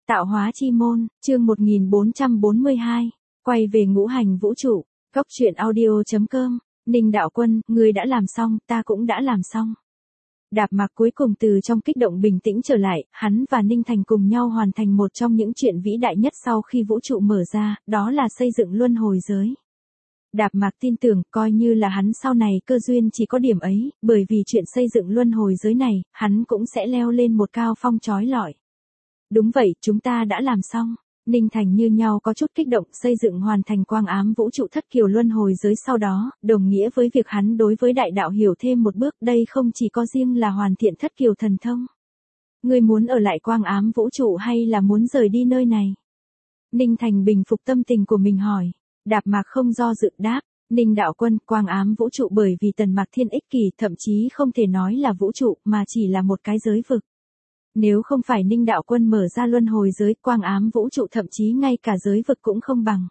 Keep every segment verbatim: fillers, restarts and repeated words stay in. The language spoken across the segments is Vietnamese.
Tạo hóa chi môn, chương một nghìn bốn trăm bốn mươi hai, quay về ngũ hành vũ trụ, góc truyện audio.com, Ninh Đạo Quân, ngươi đã làm xong, ta cũng đã làm xong. Đạp Mạc cuối cùng từ trong kích động bình tĩnh trở lại, hắn và Ninh Thành cùng nhau hoàn thành một trong những chuyện vĩ đại nhất sau khi vũ trụ mở ra, đó là xây dựng luân hồi giới. Đạp Mạc tin tưởng, coi như là hắn sau này cơ duyên chỉ có điểm ấy, bởi vì chuyện xây dựng luân hồi giới này, hắn cũng sẽ leo lên một cao phong chói lọi. Đúng vậy, chúng ta đã làm xong. Ninh Thành như nhau có chút kích động, xây dựng hoàn thành quang ám vũ trụ thất kiều luân hồi giới sau đó, đồng nghĩa với việc hắn đối với đại đạo hiểu thêm một bước, đây không chỉ có riêng là hoàn thiện thất kiều thần thông. Ngươi muốn ở lại quang ám vũ trụ hay là muốn rời đi nơi này? Ninh Thành bình phục tâm tình của mình hỏi. Đạp Mạc không do dự đáp, Ninh Đạo Quân, quang ám vũ trụ bởi vì Tần Mạc Thiên ích kỷ, thậm chí không thể nói là vũ trụ, mà chỉ là một cái giới vực. Nếu không phải Ninh Đạo Quân mở ra luân hồi giới, quang ám vũ trụ thậm chí ngay cả giới vực cũng không bằng.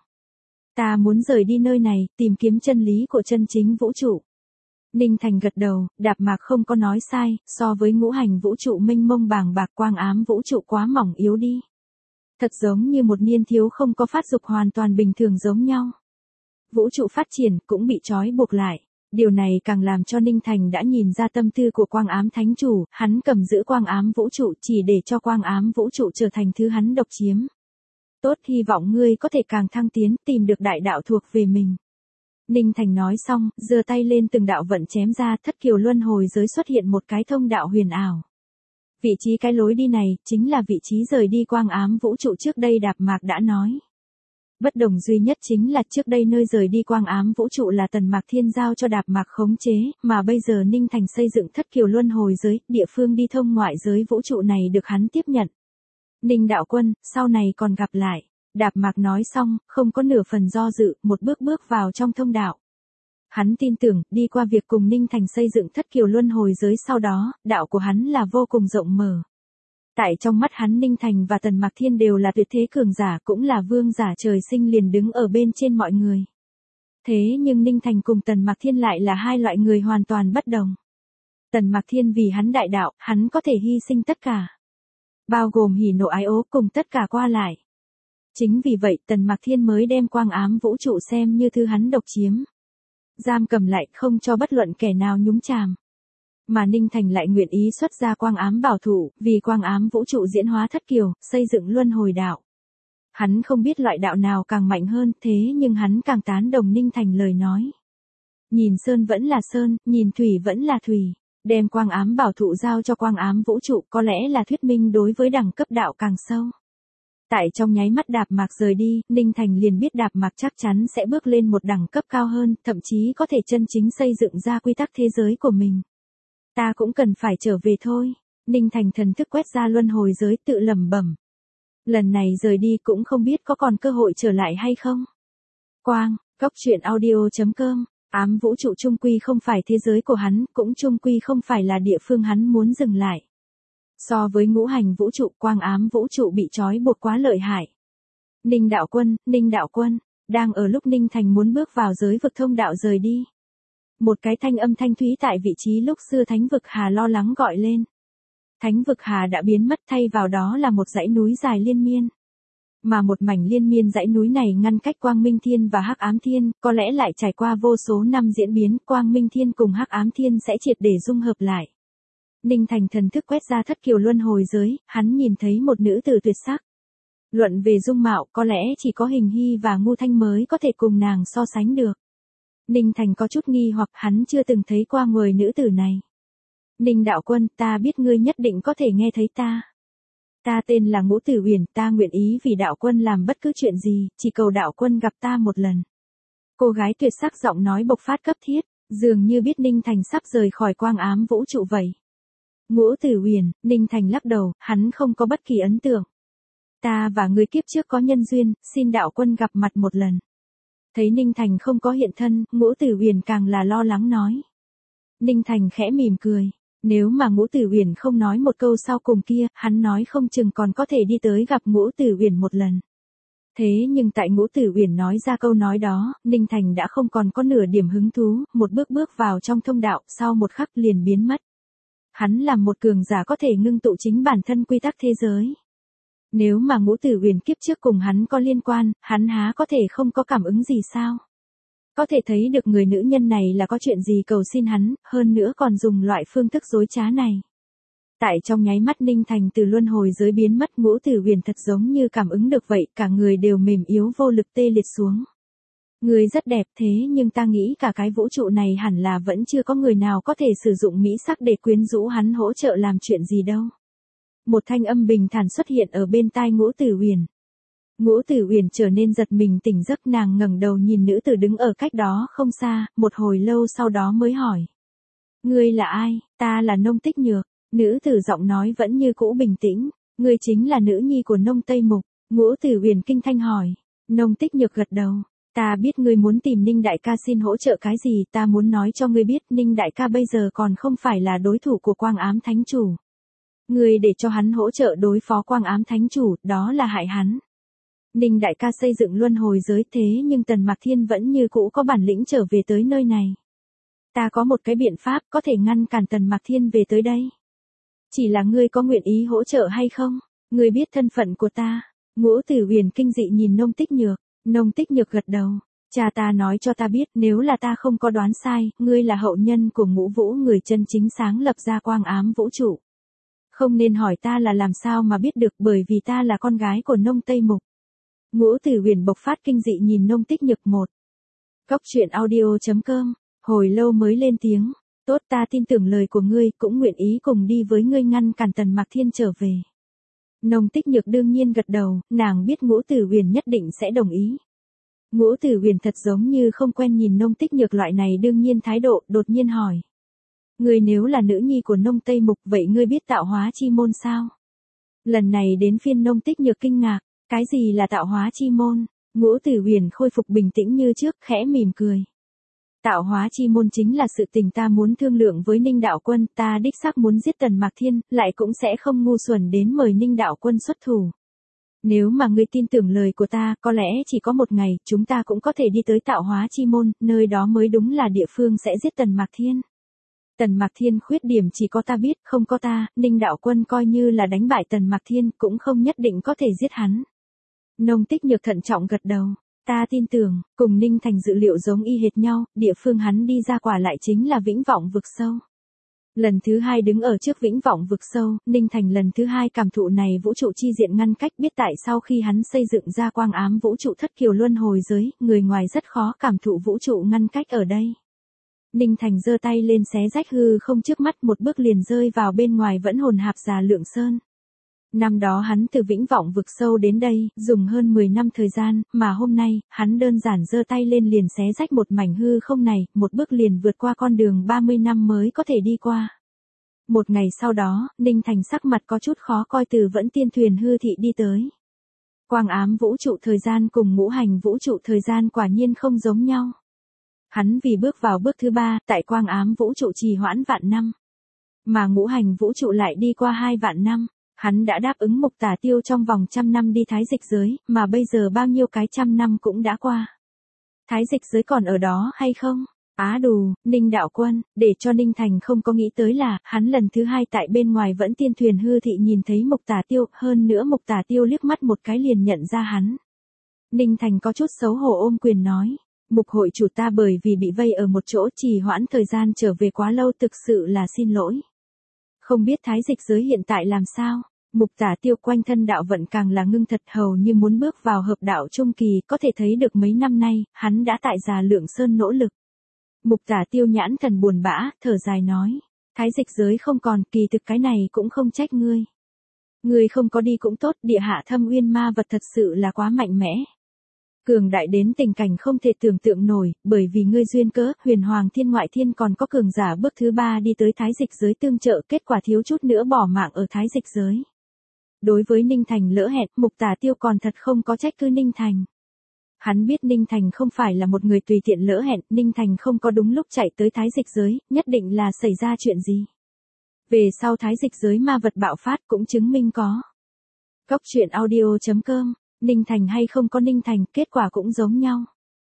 Ta muốn rời đi nơi này, tìm kiếm chân lý của chân chính vũ trụ. Ninh Thành gật đầu, Đạp Mạc không có nói sai, so với ngũ hành vũ trụ mênh mông bàng bạc, quang ám vũ trụ quá mỏng yếu đi. Thật giống như một niên thiếu không có phát dục hoàn toàn bình thường giống nhau. Vũ trụ phát triển cũng bị trói buộc lại. Điều này càng làm cho Ninh Thành đã nhìn ra tâm tư của quang ám thánh chủ, hắn cầm giữ quang ám vũ trụ chỉ để cho quang ám vũ trụ trở thành thứ hắn độc chiếm. Tốt, hy vọng ngươi có thể càng thăng tiến, tìm được đại đạo thuộc về mình. Ninh Thành nói xong, giơ tay lên từng đạo vận chém ra, thất kiều luân hồi giới xuất hiện một cái thông đạo huyền ảo. Vị trí cái lối đi này, chính là vị trí rời đi quang ám vũ trụ trước đây Đạp Mạc đã nói. Bất đồng duy nhất chính là trước đây nơi rời đi quang ám vũ trụ là Tần Mạc Thiên giao cho Đạp Mạc khống chế, mà bây giờ Ninh Thành xây dựng thất kiều luân hồi giới, địa phương đi thông ngoại giới vũ trụ này được hắn tiếp nhận. Ninh Đạo Quân, sau này còn gặp lại. Đạp Mạc nói xong, không có nửa phần do dự, một bước bước vào trong thông đạo. Hắn tin tưởng, đi qua việc cùng Ninh Thành xây dựng thất kiều luân hồi giới sau đó, đạo của hắn là vô cùng rộng mở. Tại trong mắt hắn Ninh Thành và Tần Mạc Thiên đều là tuyệt thế cường giả, cũng là vương giả trời sinh liền đứng ở bên trên mọi người. Thế nhưng Ninh Thành cùng Tần Mạc Thiên lại là hai loại người hoàn toàn bất đồng. Tần Mạc Thiên vì hắn đại đạo, hắn có thể hy sinh tất cả. Bao gồm hỉ nộ ái ố cùng tất cả qua lại. Chính vì vậy Tần Mạc Thiên mới đem quang ám vũ trụ xem như thứ hắn độc chiếm. Giam cầm lại không cho bất luận kẻ nào nhúng chàm. Mà Ninh Thành lại nguyện ý xuất ra quang ám bảo thủ, vì quang ám vũ trụ diễn hóa thất kiều, xây dựng luân hồi đạo. Hắn không biết loại đạo nào càng mạnh hơn, thế nhưng hắn càng tán đồng Ninh Thành lời nói. Nhìn sơn vẫn là sơn, nhìn thủy vẫn là thủy. Đem quang ám bảo thụ giao cho quang ám vũ trụ có lẽ là thuyết minh đối với đẳng cấp đạo càng sâu. Tại trong nháy mắt Đạp Mạc rời đi, Ninh Thành liền biết Đạp Mạc chắc chắn sẽ bước lên một đẳng cấp cao hơn, thậm chí có thể chân chính xây dựng ra quy tắc thế giới của mình. Ta cũng cần phải trở về thôi. Ninh Thành thần thức quét ra luân hồi giới tự lẩm bẩm. Lần này rời đi cũng không biết có còn cơ hội trở lại hay không. Quang, góc truyện audio.com, ám vũ trụ trung quy không phải thế giới của hắn, cũng trung quy không phải là địa phương hắn muốn dừng lại. So với ngũ hành vũ trụ, quang ám vũ trụ bị trói buộc quá lợi hại. Ninh Đạo Quân, Ninh Đạo Quân, đang ở lúc Ninh Thành muốn bước vào giới vực thông đạo rời đi. Một cái thanh âm thanh thúy tại vị trí lúc xưa Thánh vực Hà lo lắng gọi lên. Thánh vực Hà đã biến mất, thay vào đó là một dãy núi dài liên miên. Mà một mảnh liên miên dãy núi này ngăn cách Quang Minh Thiên và Hắc Ám Thiên, có lẽ lại trải qua vô số năm diễn biến, Quang Minh Thiên cùng Hắc Ám Thiên sẽ triệt để dung hợp lại. Ninh Thành thần thức quét ra thất kiều luân hồi giới, hắn nhìn thấy một nữ tử tuyệt sắc. Luận về dung mạo, có lẽ chỉ có Hình Hy và Ngu Thanh mới có thể cùng nàng so sánh được. Ninh Thành có chút nghi hoặc hắn chưa từng thấy qua người nữ tử này. Ninh Đạo Quân, ta biết ngươi nhất định có thể nghe thấy ta. Ta tên là Ngũ Tử Uyển, ta nguyện ý vì Đạo Quân làm bất cứ chuyện gì, chỉ cầu Đạo Quân gặp ta một lần. Cô gái tuyệt sắc giọng nói bộc phát cấp thiết, dường như biết Ninh Thành sắp rời khỏi quang ám vũ trụ vậy. Ngũ Tử Uyển, Ninh Thành lắc đầu, hắn không có bất kỳ ấn tượng. Ta và người kiếp trước có nhân duyên, xin Đạo Quân gặp mặt một lần. Thấy Ninh Thành không có hiện thân, Ngũ Tử Uyển càng là lo lắng nói. Ninh Thành khẽ mỉm cười, nếu mà Ngũ Tử Uyển không nói một câu sau cùng kia, hắn nói không chừng còn có thể đi tới gặp Ngũ Tử Uyển một lần. Thế nhưng tại Ngũ Tử Uyển nói ra câu nói đó, Ninh Thành đã không còn có nửa điểm hứng thú, một bước bước vào trong thông đạo, sau một khắc liền biến mất. Hắn là một cường giả có thể ngưng tụ chính bản thân quy tắc thế giới. Nếu mà Ngũ Tử Huyền kiếp trước cùng hắn có liên quan, hắn há có thể không có cảm ứng gì sao? Có thể thấy được người nữ nhân này là có chuyện gì cầu xin hắn, hơn nữa còn dùng loại phương thức dối trá này. Tại trong nháy mắt Ninh Thành từ luân hồi giới biến mất, Ngũ Tử Huyền thật giống như cảm ứng được vậy, cả người đều mềm yếu vô lực tê liệt xuống. Người rất đẹp thế nhưng ta nghĩ cả cái vũ trụ này hẳn là vẫn chưa có người nào có thể sử dụng mỹ sắc để quyến rũ hắn hỗ trợ làm chuyện gì đâu. Một thanh âm bình thản xuất hiện ở bên tai Ngũ Tử Huyền. Ngũ Tử Huyền trở nên giật mình tỉnh giấc, nàng ngẩng đầu nhìn nữ tử đứng ở cách đó không xa, một hồi lâu sau đó mới hỏi. Ngươi là ai? Ta là Nông Tích Nhược. Nữ tử giọng nói vẫn như cũ bình tĩnh. Ngươi chính là nữ nhi của Nông Tây Mục. Ngũ Tử Huyền kinh thanh hỏi. Nông Tích Nhược gật đầu. Ta biết ngươi muốn tìm Ninh đại ca xin hỗ trợ cái gì, ta muốn nói cho ngươi biết Ninh đại ca bây giờ còn không phải là đối thủ của Quang Ám Thánh Chủ. Ngươi để cho hắn hỗ trợ đối phó Quang Ám Thánh Chủ, đó là hại hắn. Ninh đại ca xây dựng luân hồi giới thế nhưng Tần Mạc Thiên vẫn như cũ có bản lĩnh trở về tới nơi này. Ta có một cái biện pháp có thể ngăn cản Tần Mạc Thiên về tới đây. Chỉ là ngươi có nguyện ý hỗ trợ hay không? Ngươi biết thân phận của ta. Ngũ Tử Huyền kinh dị nhìn Nông Tích Nhược. Nông Tích Nhược gật đầu. Cha ta nói cho ta biết, nếu là ta không có đoán sai, ngươi là hậu nhân của Ngũ Vũ, người chân chính sáng lập ra Quang Ám vũ trụ. Không nên hỏi ta là làm sao mà biết được, bởi vì ta là con gái của Nông Tây Mục. Ngũ Tử Huyền bộc phát kinh dị nhìn Nông Tích Nhược một. Cốc truyện audio chấm com, hồi lâu mới lên tiếng. Tốt, ta tin tưởng lời của ngươi, cũng nguyện ý cùng đi với ngươi ngăn cản Tần Mạc Thiên trở về. Nông Tích Nhược đương nhiên gật đầu, nàng biết Ngũ Tử Huyền nhất định sẽ đồng ý. Ngũ Tử Huyền thật giống như không quen nhìn Nông Tích Nhược loại này đương nhiên thái độ, đột nhiên hỏi. Ngươi nếu là nữ nhi của Nông Tây Mục, vậy ngươi biết tạo hóa chi môn sao? Lần này đến phiên Nông Tích Nhược kinh ngạc. Cái gì là tạo hóa chi môn? Ngũ Tử Huyền khôi phục bình tĩnh như trước, khẽ mỉm cười. Tạo hóa chi môn chính là sự tình ta muốn thương lượng với Ninh đạo quân, ta đích xác muốn giết Tần Mạc Thiên, lại cũng sẽ không ngu xuẩn đến mời Ninh đạo quân xuất thủ. Nếu mà ngươi tin tưởng lời của ta, có lẽ chỉ có một ngày, chúng ta cũng có thể đi tới tạo hóa chi môn, nơi đó mới đúng là địa phương sẽ giết Tần Mạc Thiên. Tần Mạc Thiên khuyết điểm chỉ có ta biết, không có ta, Ninh đạo quân coi như là đánh bại Tần Mạc Thiên, cũng không nhất định có thể giết hắn. Nông Tích Nhược thận trọng gật đầu. Ta tin tưởng, cùng Ninh Thành dự liệu giống y hệt nhau, địa phương hắn đi ra quả lại chính là Vĩnh Vọng vực sâu. Lần thứ hai đứng ở trước Vĩnh Vọng vực sâu, Ninh Thành lần thứ hai cảm thụ này vũ trụ chi diện ngăn cách, biết tại sao khi hắn xây dựng ra Quang Ám vũ trụ thất kiều luân hồi giới, người ngoài rất khó cảm thụ vũ trụ ngăn cách ở đây. Ninh Thành giơ tay lên xé rách hư không trước mắt, một bước liền rơi vào bên ngoài vẫn hồn hạp Già Lượng Sơn. Năm đó hắn từ Vĩnh Vọng vực sâu đến đây, dùng hơn mười năm thời gian, mà hôm nay, hắn đơn giản giơ tay lên liền xé rách một mảnh hư không này, một bước liền vượt qua con đường ba mươi năm mới có thể đi qua. Một ngày sau đó, Ninh Thành sắc mặt có chút khó coi từ Vẫn Tiên thuyền hư thị đi tới. Quang Ám vũ trụ thời gian cùng Ngũ Hành vũ trụ thời gian quả nhiên không giống nhau. Hắn vì bước vào bước thứ ba, tại Quang Ám vũ trụ trì hoãn vạn năm. Mà Ngũ Hành vũ trụ lại đi qua hai vạn năm. Hắn đã đáp ứng Mục Tả Tiêu trong vòng trăm năm đi thái dịch giới, mà bây giờ bao nhiêu cái trăm năm cũng đã qua. Thái dịch giới còn ở đó hay không? Á đù, Ninh đạo quân, để cho Ninh Thành không có nghĩ tới là, hắn lần thứ hai tại bên ngoài Vẫn Tiên thuyền hư thị nhìn thấy Mục Tả Tiêu, hơn nữa Mục Tả Tiêu liếc mắt một cái liền nhận ra hắn. Ninh Thành có chút xấu hổ ôm quyền nói, Mục hội chủ ta bởi vì bị vây ở một chỗ trì hoãn thời gian trở về quá lâu, thực sự là xin lỗi. Không biết thái dịch giới hiện tại làm sao? Mục Tả Tiêu quanh thân đạo vận càng là ngưng thật, hầu như muốn bước vào hợp đạo trung kỳ, có thể thấy được mấy năm nay, hắn đã tại Già Lượng Sơn nỗ lực. Mục Tả Tiêu nhãn thần buồn bã, thở dài nói, thái dịch giới không còn, kỳ thực cái này cũng không trách ngươi. Ngươi không có đi cũng tốt, địa hạ thâm uyên ma vật thật sự là quá mạnh mẽ. Cường đại đến tình cảnh không thể tưởng tượng nổi, bởi vì ngươi duyên cớ, huyền hoàng thiên ngoại thiên còn có cường giả bước thứ ba đi tới thái dịch giới tương trợ, kết quả thiếu chút nữa bỏ mạng ở thái dịch giới. Đối với Ninh Thành lỡ hẹn, Mục Tả Tiêu còn thật không có trách cứ Ninh Thành. Hắn biết Ninh Thành không phải là một người tùy tiện lỡ hẹn, Ninh Thành không có đúng lúc chạy tới thái dịch giới, nhất định là xảy ra chuyện gì. Về sau thái dịch giới ma vật bạo phát cũng chứng minh có. Cốc truyện audio chấm com, Ninh Thành hay không có Ninh Thành, kết quả cũng giống nhau.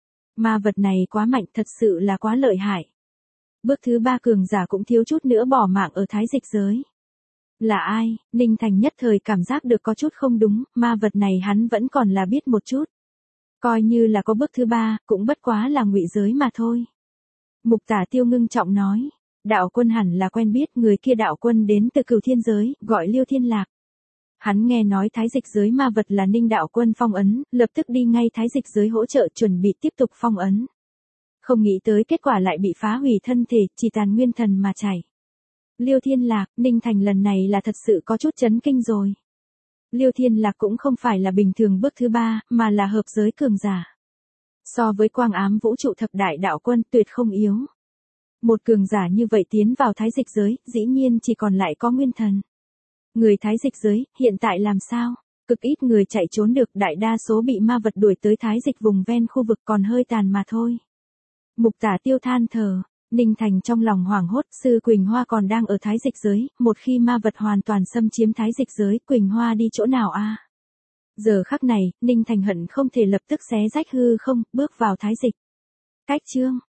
Ma vật này quá mạnh, thật sự là quá lợi hại. Bước thứ ba cường giả cũng thiếu chút nữa bỏ mạng ở thái dịch giới. Là ai? Ninh Thành nhất thời cảm giác được có chút không đúng, ma vật này hắn vẫn còn là biết một chút. Coi như là có bước thứ ba, cũng bất quá là ngụy giới mà thôi. Mục Tả Tiêu ngưng trọng nói, đạo quân hẳn là quen biết, người kia đạo quân đến từ Cửu Thiên giới, gọi Liêu Thiên Lạc. Hắn nghe nói thái dịch giới ma vật là Ninh đạo quân phong ấn, lập tức đi ngay thái dịch giới hỗ trợ chuẩn bị tiếp tục phong ấn. Không nghĩ tới kết quả lại bị phá hủy thân thể, chỉ tàn nguyên thần mà chảy. Liêu Thiên Lạc, Ninh Thành lần này là thật sự có chút chấn kinh rồi. Liêu Thiên Lạc cũng không phải là bình thường bước thứ ba, mà là hợp giới cường giả. So với quang ám vũ trụ thập đại đạo quân tuyệt không yếu. Một cường giả như vậy tiến vào thái dịch giới, dĩ nhiên chỉ còn lại có nguyên thần. Người thái dịch giới, hiện tại làm sao? Cực ít người chạy trốn được, đại đa số bị ma vật đuổi tới thái dịch vùng ven khu vực còn hơi tàn mà thôi. Mục Tả Tiêu than thở, Ninh Thành trong lòng hoảng hốt, sư Quỳnh Hoa còn đang ở thái dịch giới, một khi ma vật hoàn toàn xâm chiếm thái dịch giới, Quỳnh Hoa đi chỗ nào a? Giờ khắc này, Ninh Thành hận không thể lập tức xé rách hư không, bước vào thái dịch. Cách chương